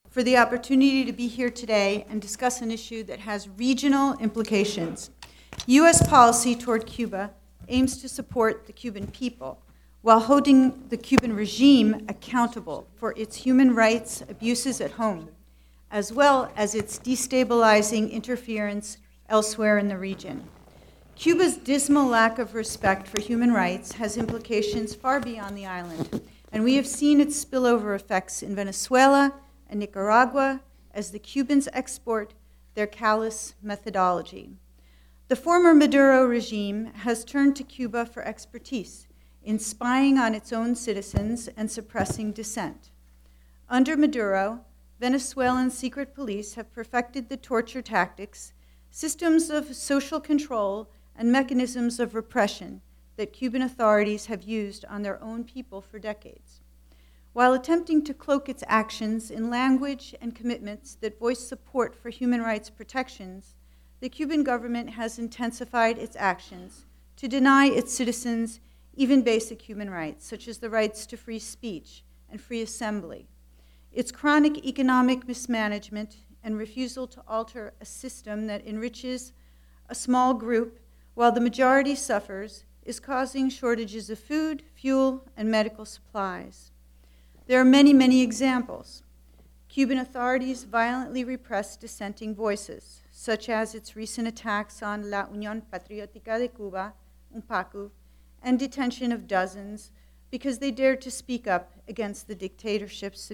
for the opportunity to be here today and discuss an issue that has regional implications. U.S. policy toward Cuba aims to support the Cuban people while holding the Cuban regime accountable for its human rights abuses at home, as well as its destabilizing interference elsewhere in the region. Cuba's dismal lack of respect for human rights has implications far beyond the island, and we have seen its spillover effects in Venezuela and Nicaragua as the Cubans export their callous methodology. The former Maduro regime has turned to Cuba for expertise in spying on its own citizens and suppressing dissent. Under Maduro, Venezuelan secret police have perfected the torture tactics, systems of social control, and mechanisms of repression that Cuban authorities have used on their own people for decades. While attempting to cloak its actions in language and commitments that voice support for human rights protections, the Cuban government has intensified its actions to deny its citizens even basic human rights, such as the rights to free speech and free assembly. Its chronic economic mismanagement and refusal to alter a system that enriches a small group while the majority suffers is causing shortages of food, fuel, and medical supplies. There are many, many examples. Cuban authorities violently repress dissenting voices, such as its recent attacks on La Unión Patriótica de Cuba, UNPACU, and detention of dozens because they dared to speak up against the dictatorship's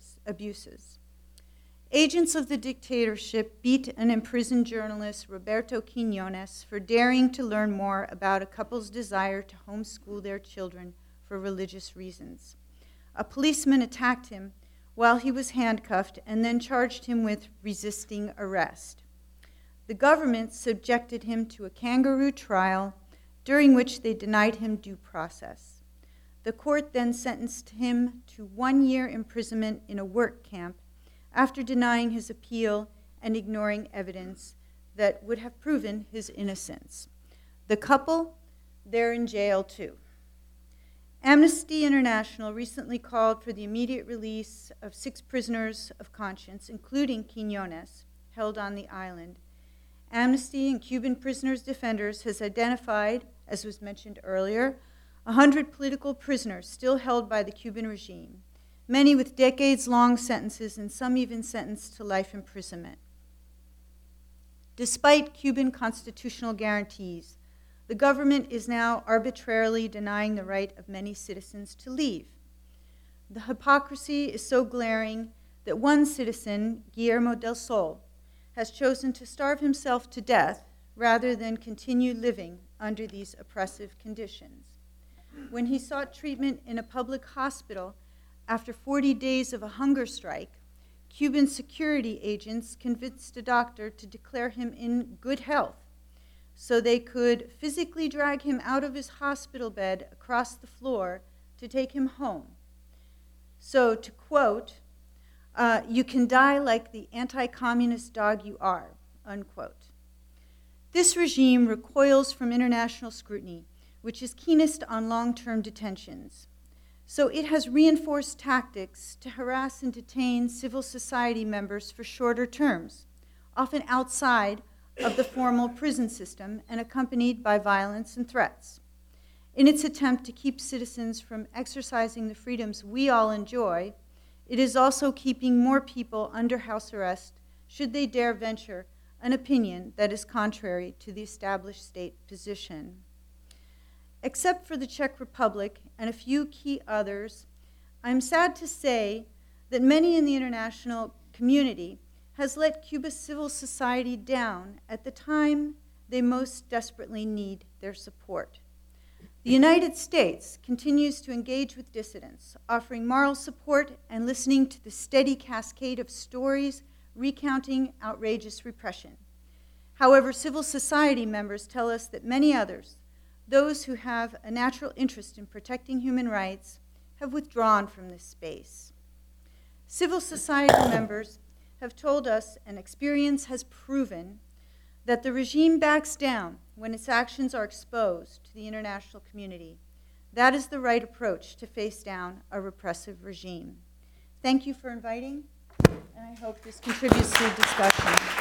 abuses. Agents of the dictatorship beat and imprisoned journalist Roberto Quiñones for daring to learn more about a couple's desire to homeschool their children for religious reasons. A policeman attacked him while he was handcuffed and then charged him with resisting arrest. The government subjected him to a kangaroo trial during which they denied him due process. The court then sentenced him to 1 year imprisonment in a work camp after denying his appeal and ignoring evidence that would have proven his innocence. The couple, they're in jail too. Amnesty International recently called for the immediate release of 6 prisoners of conscience, including Quiñones, held on the island. Amnesty and Cuban Prisoners Defenders has identified, as was mentioned earlier, 100 political prisoners still held by the Cuban regime, many with decades-long sentences and some even sentenced to life imprisonment. Despite Cuban constitutional guarantees, the government is now arbitrarily denying the right of many citizens to leave. The hypocrisy is so glaring that one citizen, Guillermo del Sol, has chosen to starve himself to death rather than continue living under these oppressive conditions. When he sought treatment in a public hospital after 40 days of a hunger strike, Cuban security agents convinced a doctor to declare him in good health so they could physically drag him out of his hospital bed across the floor to take him home. So, to quote, "You can die like the anti-communist dog you are," unquote. This regime recoils from international scrutiny, which is keenest on long-term detentions. So it has reinforced tactics to harass and detain civil society members for shorter terms, often outside of the formal prison system and accompanied by violence and threats. In its attempt to keep citizens from exercising the freedoms we all enjoy, it is also keeping more people under house arrest should they dare venture an opinion that is contrary to the established state position. Except for the Czech Republic and a few key others, I'm sad to say that many in the international community has let Cuba's civil society down at the time they most desperately need their support. The United States continues to engage with dissidents, offering moral support and listening to the steady cascade of stories recounting outrageous repression. However, civil society members tell us that many others, those who have a natural interest in protecting human rights, have withdrawn from this space. Civil society members have told us, and experience has proven, that the regime backs down when its actions are exposed to the international community. That is the right approach to face down a repressive regime. Thank you for inviting and I hope this contributes to the discussion.